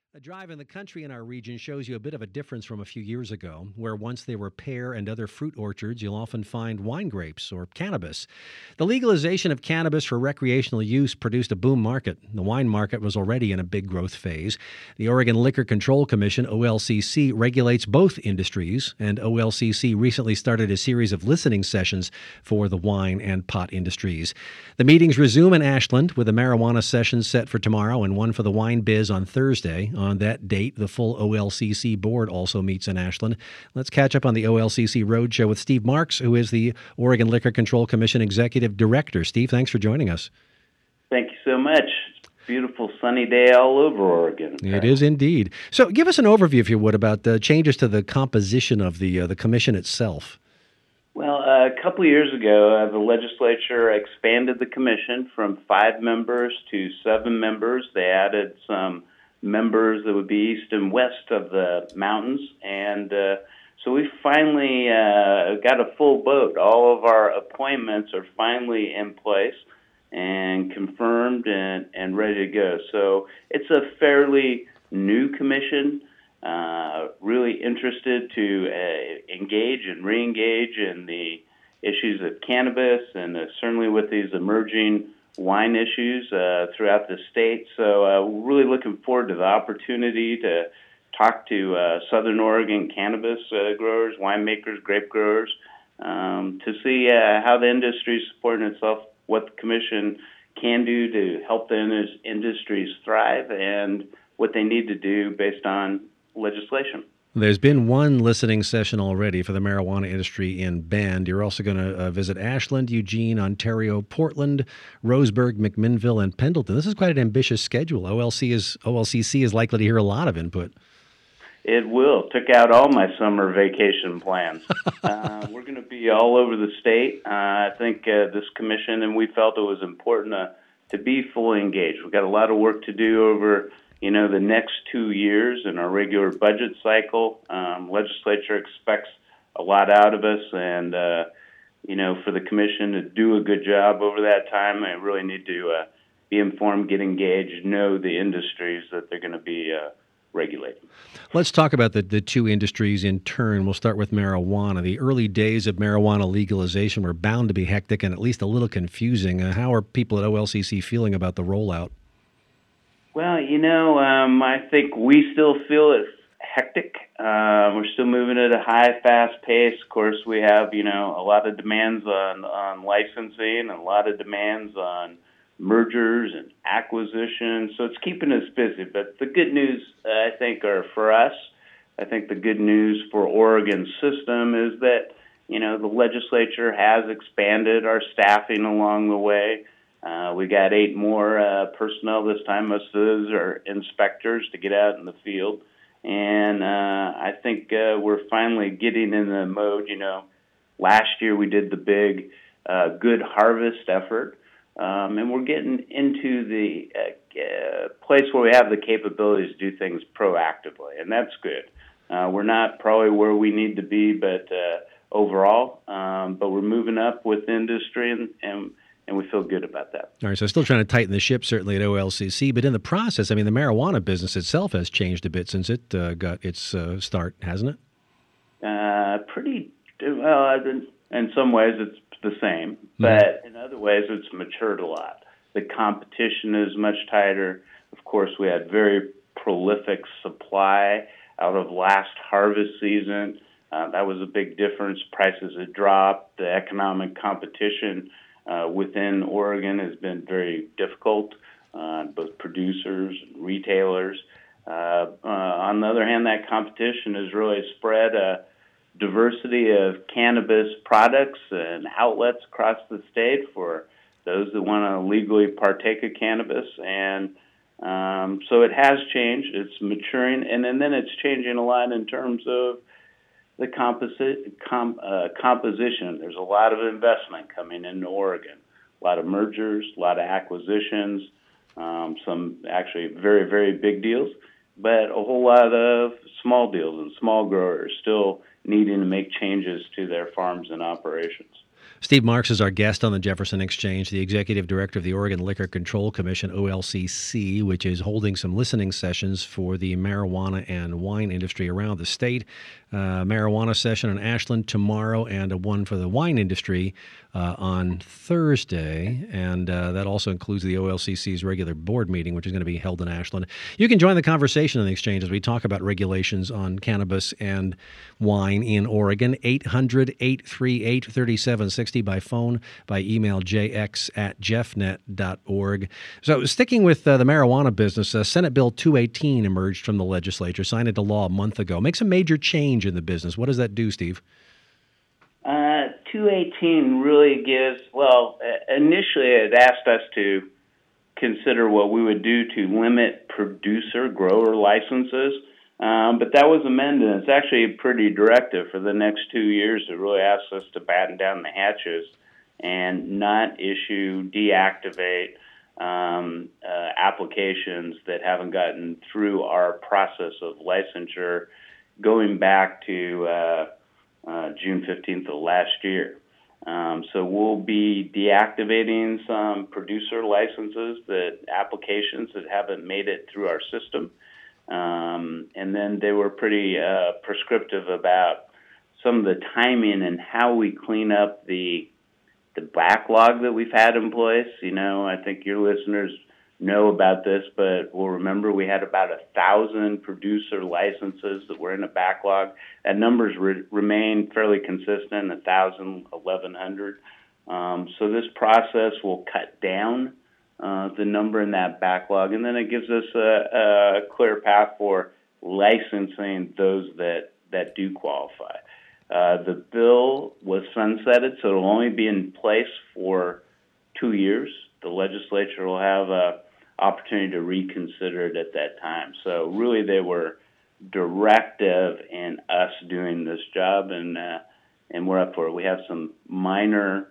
A drive in the country in our region shows you a bit of a difference from a few years ago, where once there were pear and other fruit orchards, you'll often find wine grapes or cannabis. The legalization of cannabis for recreational use produced a boom market. The wine market was already in a big growth phase. The Oregon Liquor Control Commission, OLCC, regulates both industries, and OLCC recently started a series of listening sessions for the wine and pot industries. The meetings resume in Ashland with a marijuana session set for tomorrow and one for the wine biz on Thursday. On that date, the full OLCC board also meets in Ashland. Let's catch up on the OLCC Roadshow with Steve Marks, who is the Oregon Liquor Control Commission Executive Director. Steve, thanks for joining us. Thank you so much. It's a beautiful sunny day all over Oregon. It is indeed. So give us an overview, if you would, about the changes to the composition of the commission itself. Well, a couple of years ago, the legislature expanded the commission from 5 members to 7 members. They added some members that would be east and west of the mountains, and so we finally got a full vote. All of our appointments are finally in place and confirmed and ready to go. So it's a fairly new commission, really interested to engage and re-engage in the issues of cannabis and certainly with these emerging wine issues throughout the state. So we're really looking forward to the opportunity to talk to Southern Oregon cannabis growers, winemakers, grape growers, to see how the industry is supporting itself, what the commission can do to help the industries thrive, and what they need to do based on legislation. There's been one listening session already for the marijuana industry in Bend. You're also going to visit Ashland, Eugene, Ontario, Portland, Roseburg, McMinnville, and Pendleton. This is quite an ambitious schedule. OLCC is likely to hear a lot of input. It will. Took out all my summer vacation plans. We're going to be all over the state. I think this commission, and we felt it was important to be fully engaged. We've got a lot of work to do over the next 2 years in our regular budget cycle. Legislature expects a lot out of us, and, for the commission to do a good job over that time, I really need to be informed, get engaged, know the industries that they're going to be regulating. Let's talk about the two industries in turn. We'll start with marijuana. The early days of marijuana legalization were bound to be hectic and at least a little confusing. How are people at OLCC feeling about the rollout? Well, I think we still feel it hectic. We're still moving at a high, fast pace. Of course, we have, a lot of demands on licensing and a lot of demands on mergers and acquisitions. So it's keeping us busy. But the good news, I think, are for us. I think the good news for Oregon's system is that, the legislature has expanded our staffing along the way. We got 8 more personnel this time. Most of those are inspectors to get out in the field. And I think we're finally getting in the mode. Last year we did the big Good Harvest effort, and we're getting into the place where we have the capabilities to do things proactively, and that's good. We're not probably where we need to be, but overall, but we're moving up with industry, and we feel good about that. All right, so still trying to tighten the ship, certainly at OLCC, but in the process, the marijuana business itself has changed a bit since it got its start, hasn't it? Pretty well. In some ways, it's the same, but in other ways, it's matured a lot. The competition is much tighter. Of course, we had very prolific supply out of last harvest season. That was a big difference. Prices had dropped. The economic competition within Oregon has been very difficult, both producers and retailers. On the other hand, that competition has really spread a diversity of cannabis products and outlets across the state for those that want to legally partake of cannabis. And so it has changed. It's maturing, and then it's changing a lot in terms of the composition. There's a lot of investment coming into Oregon, a lot of mergers, a lot of acquisitions, some actually very, very big deals, but a whole lot of small deals and small growers still needing to make changes to their farms and operations. Steve Marks is our guest on the Jefferson Exchange, the executive director of the Oregon Liquor Control Commission, OLCC, which is holding some listening sessions for the marijuana and wine industry around the state. Marijuana session in Ashland tomorrow, and one for the wine industry on Thursday. And that also includes the OLCC's regular board meeting, which is going to be held in Ashland. You can join the conversation on the Exchange as we talk about regulations on cannabis and wine in Oregon. 800-838-3760 by phone, by email, jx@jeffnet.org. So sticking with the marijuana business, Senate Bill 218 emerged from the legislature, signed into law a month ago. Makes a major change in the business. What does that do, Steve? 218 really gives, well, initially it asked us to consider what we would do to limit producer-grower licenses. But that was amended. It's actually pretty directive for the next 2 years. It really asks us to batten down the hatches and not deactivate applications that haven't gotten through our process of licensure going back to June 15th of last year. So we'll be deactivating some producer licenses, applications that haven't made it through our system. And then they were pretty prescriptive about some of the timing and how we clean up the backlog that we've had in place. You know, I think your listeners know about this, but we'll remember we had about 1,000 producer licenses that were in a backlog. That numbers remain fairly consistent, 1,000, 1,100. So this process will cut down the number in that backlog, and then it gives us a clear path for licensing those that do qualify. The bill was sunsetted, so it'll only be in place for 2 years. The legislature will have an opportunity to reconsider it at that time. So really they were directive in us doing this job, and we're up for it. We have some minor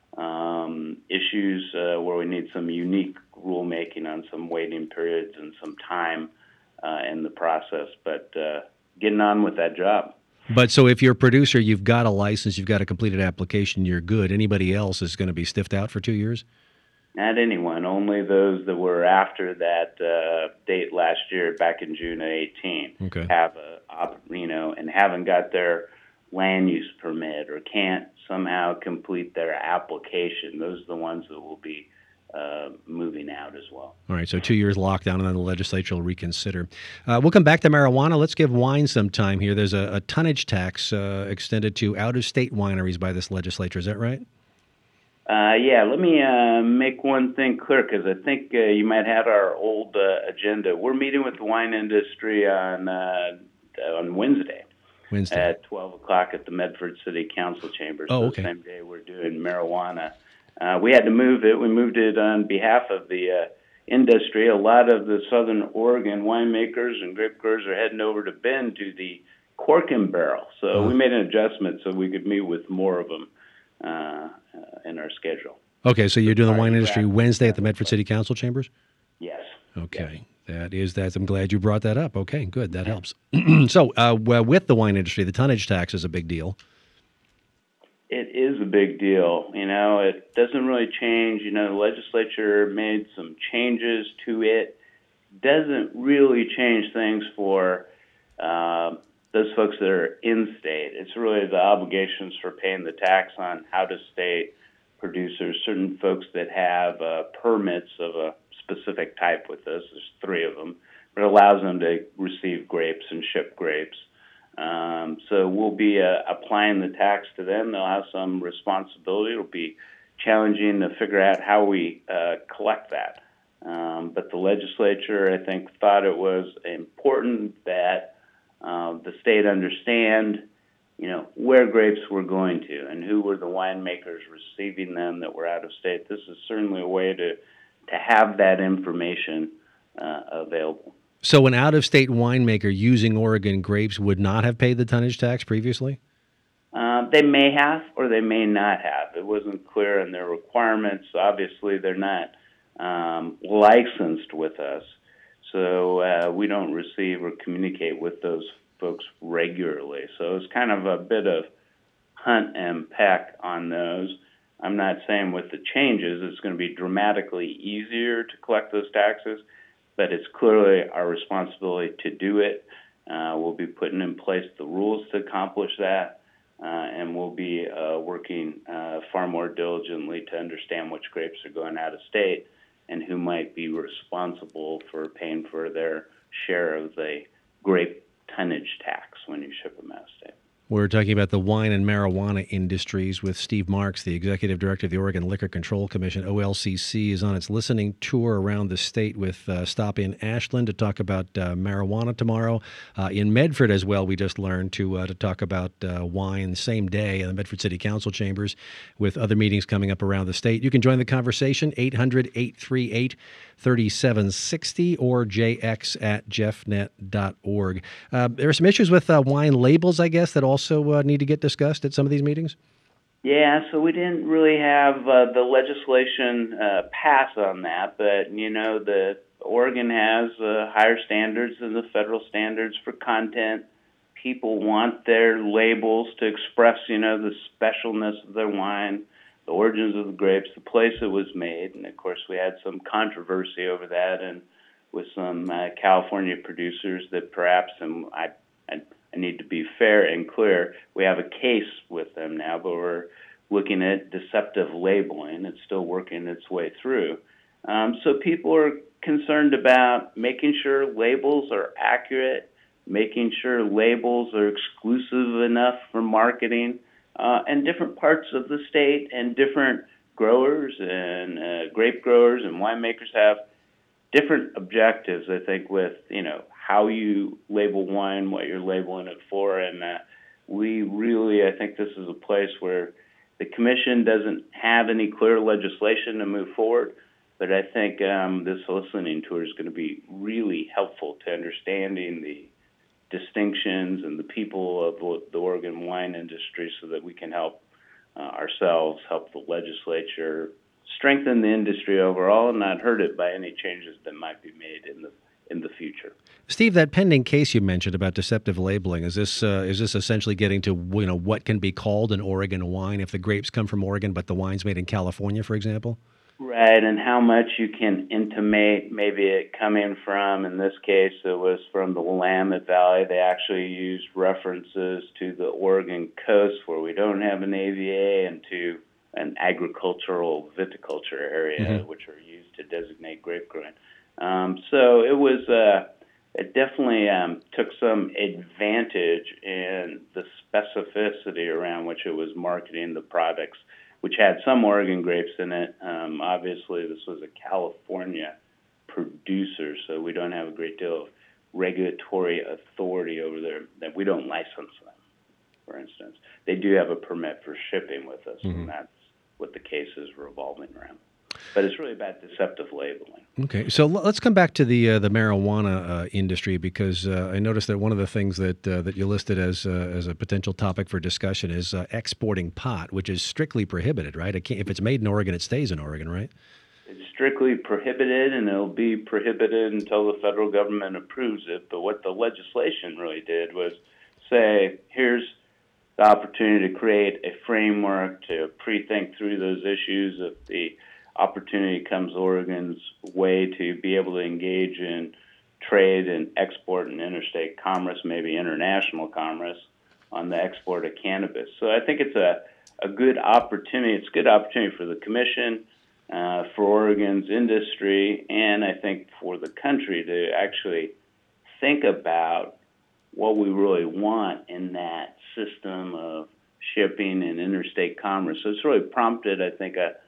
issues where we need some unique rulemaking on some waiting periods and some time in the process, but getting on with that job. But so if you're a producer, you've got a license, you've got a completed application, you're good. Anybody else is going to be stiffed out for 2 years? Not anyone, only those that were after that date last year, back in June of 18, okay, have and haven't got their land use permit or can't somehow complete their application. Those are the ones that will be moving out as well. All right, so 2 years lockdown, and then the legislature will reconsider. We'll come back to marijuana. Let's give wine some time here. There's a tonnage tax extended to out-of-state wineries by this legislature. Is that right? Yeah, let me make one thing clear, because I think you might have our old agenda. We're meeting with the wine industry on Wednesday at 12 o'clock at the Medford City Council chambers. Oh, okay. The same day we're doing marijuana. We had to move it. We moved it on behalf of the industry. A lot of the Southern Oregon winemakers and grape growers are heading over to Bend to the Cork and Barrel. So we made an adjustment so we could meet with more of them in our schedule. Okay, so you're doing the wine industry Wednesday at the Medford City Council chambers? Yes. Okay. Yes. That. I'm glad you brought that up. Okay, good. That helps. So with the wine industry, the tonnage tax is a big deal. It is a big deal. You know, it doesn't really change. You know, the legislature made some changes to it. Doesn't really change things for those folks that are in-state. It's really the obligations for paying the tax on out-of-state producers, certain folks that have permits of a specific type with us. There's 3 of them. But it allows them to receive grapes and ship grapes. So we'll be applying the tax to them. They'll have some responsibility. It'll be challenging to figure out how we collect that. But the legislature, I think, thought it was important that the state understand, you know, where grapes were going to and who were the winemakers receiving them that were out of state. This is certainly a way to have that information available. So an out-of-state winemaker using Oregon grapes would not have paid the tonnage tax previously? They may have or they may not have. It wasn't clear in their requirements. Obviously, they're not licensed with us, so we don't receive or communicate with those folks regularly. So it's kind of a bit of hunt and peck on those. I'm not saying with the changes it's going to be dramatically easier to collect those taxes, but it's clearly our responsibility to do it. We'll be putting in place the rules to accomplish that, and we'll be working far more diligently to understand which grapes are going out of state and who might be responsible for paying for their share of the grape tonnage tax when you ship them out of state. We're talking about the wine and marijuana industries with Steve Marks, the Executive Director of the Oregon Liquor Control Commission. OLCC is on its listening tour around the state with stop in Ashland to talk about marijuana tomorrow. In Medford as well, we just learned to talk about wine the same day in the Medford City Council chambers with other meetings coming up around the state. You can join the conversation, 800-838-3760 or jx@jeffnet.org. There are some issues with wine labels, I guess, that also need to get discussed at some of these meetings? Yeah, so we didn't really have the legislation pass on that, but, the Oregon has higher standards than the federal standards for content. People want their labels to express, the specialness of their wine, the origins of the grapes, the place it was made, and, of course, we had some controversy over that and with some California producers that perhaps, and I need to be fair and clear, we have a case with them now, but we're looking at deceptive labeling. It's still working its way through. So people are concerned about making sure labels are accurate, making sure labels are exclusive enough for marketing, and different parts of the state and different growers and grape growers and winemakers have different objectives, I think, with, how you label wine, what you're labeling it for. And we really, I think this is a place where the commission doesn't have any clear legislation to move forward. But I think this listening tour is going to be really helpful to understanding the distinctions and the people of the Oregon wine industry so that we can help ourselves, help the legislature, strengthen the industry overall and not hurt it by any changes that might be made in the future. Steve, that pending case you mentioned about deceptive labeling, is this essentially getting to what can be called an Oregon wine if the grapes come from Oregon but the wine's made in California, for example? Right, and how much you can intimate maybe it coming from, in this case, it was from the Willamette Valley. They actually used references to the Oregon coast where we don't have an AVA and to an agricultural viticulture area, which are used to designate grape growing. So it was, it definitely took some advantage in the specificity around which it was marketing the products, which had some Oregon grapes in it. Obviously, this was a California producer, so we don't have a great deal of regulatory authority over there. That we don't license them, for instance. They do have a permit for shipping with us, and that's what the case is revolving around. But it's really about deceptive labeling. Okay, so let's come back to the marijuana industry, because I noticed that one of the things that you listed as a potential topic for discussion is exporting pot, which is strictly prohibited, right? If it's made in Oregon, it stays in Oregon, right? It's strictly prohibited, and it'll be prohibited until the federal government approves it. But what the legislation really did was say, here's the opportunity to create a framework to pre-think through those issues if the opportunity comes Oregon's way to be able to engage in trade and export and interstate commerce, maybe international commerce, on the export of cannabis. So I think it's a good opportunity. It's a good opportunity for the commission, for Oregon's industry, and I think for the country to actually think about what we really want in that system of shipping and interstate commerce. So it's really prompted, I think, a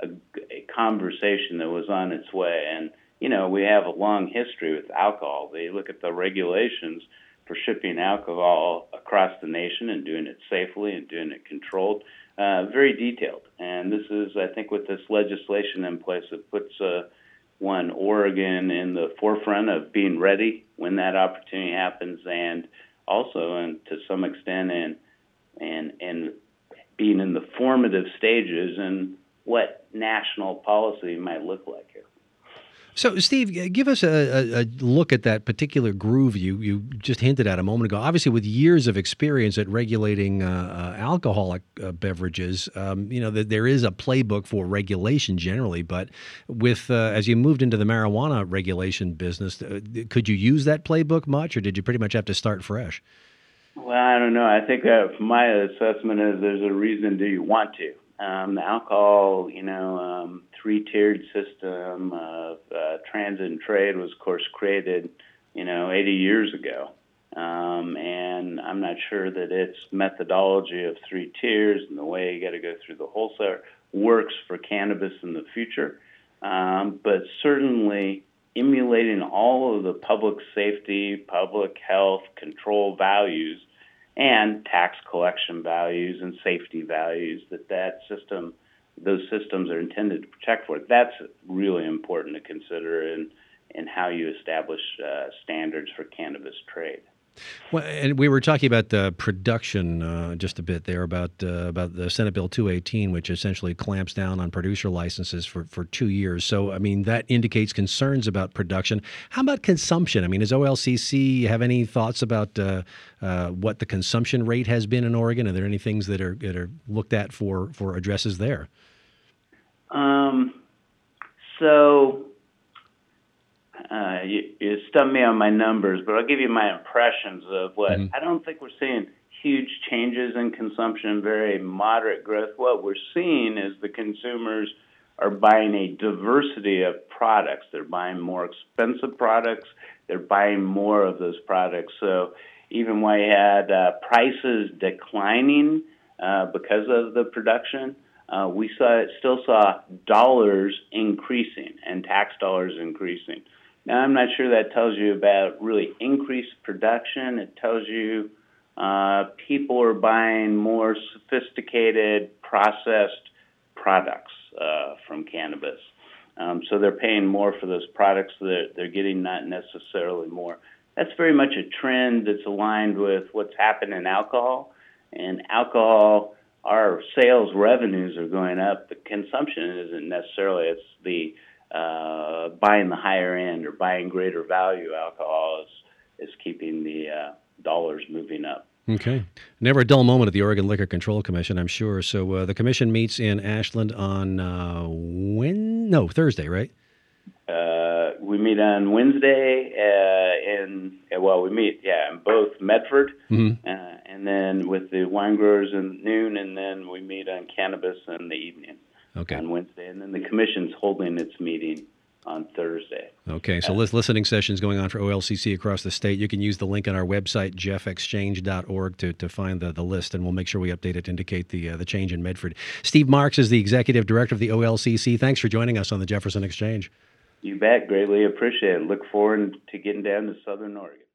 conversation that was on its way. And, we have a long history with alcohol. They look at the regulations for shipping alcohol across the nation and doing it safely and doing it controlled, very detailed. And this is, I think, with this legislation in place, it puts Oregon in the forefront of being ready when that opportunity happens, and also, and to some extent, and being in the formative stages and what national policy might look like here. So, Steve, give us a look at that particular groove you just hinted at a moment ago. Obviously, with years of experience at regulating alcoholic beverages, that there is a playbook for regulation generally. But with as you moved into the marijuana regulation business, could you use that playbook much, or did you pretty much have to start fresh? Well, I don't know. I think my assessment is there's a reason do you want to. The alcohol, three-tiered system of transit and trade was, of course, created, 80 years ago. And I'm not sure that its methodology of three tiers and the way you got to go through the wholesaler works for cannabis in the future. But certainly emulating all of the public safety, public health control values and tax collection values and safety values those systems are intended to protect for. That's really important to consider in how you establish standards for cannabis trade. Well, and we were talking about the production just a bit there about the Senate Bill 218, which essentially clamps down on producer licenses for 2 years. So, I mean, that indicates concerns about production. How about consumption? I mean, does OLCC have any thoughts about what the consumption rate has been in Oregon? Are there any things that are looked at for addresses there? You stumped me on my numbers, but I'll give you my impressions of what I don't think we're seeing huge changes in consumption, very moderate growth. What we're seeing is the consumers are buying a diversity of products. They're buying more expensive products. They're buying more of those products. So even while you had prices declining because of the production, we still saw dollars increasing and tax dollars increasing. Now, I'm not sure that tells you about really increased production. It tells you people are buying more sophisticated processed products from cannabis. So they're paying more for those products that they're getting, not necessarily more. That's very much a trend that's aligned with what's happened in alcohol. And alcohol, our sales revenues are going up. The consumption isn't necessarily. It's the buying the higher end or buying greater value alcohol is keeping the dollars moving up. Okay. Never a dull moment at the Oregon Liquor Control Commission, I'm sure. So the commission meets in Ashland on Thursday, right? We meet on Wednesday we meet in both Medford and then with the wine growers in noon, and then we meet on cannabis in the evening on Wednesday. And then the commission's holding its meeting on Thursday. Okay, so listening sessions going on for OLCC across the state. You can use the link on our website, jeffexchange.org, to find the list, and we'll make sure we update it to indicate the change in Medford. Steve Marks is the Executive Director of the OLCC. Thanks for joining us on the Jefferson Exchange. You bet. Greatly appreciate it. Look forward to getting down to Southern Oregon.